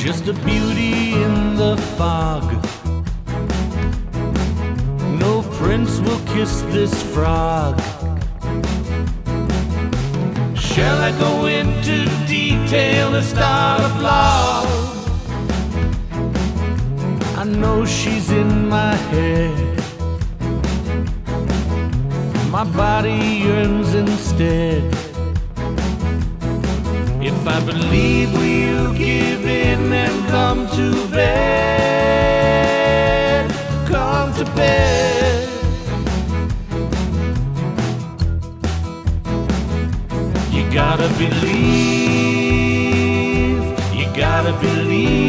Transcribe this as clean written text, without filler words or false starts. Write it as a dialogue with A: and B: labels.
A: just a beauty in the fog. No prince will kiss this frog. Shall I go into detail to start a blog? I know she's in my head. My body yearns instead. If I believe, will you give in and come to bed? Come to bed. You gotta believe, you gotta believe.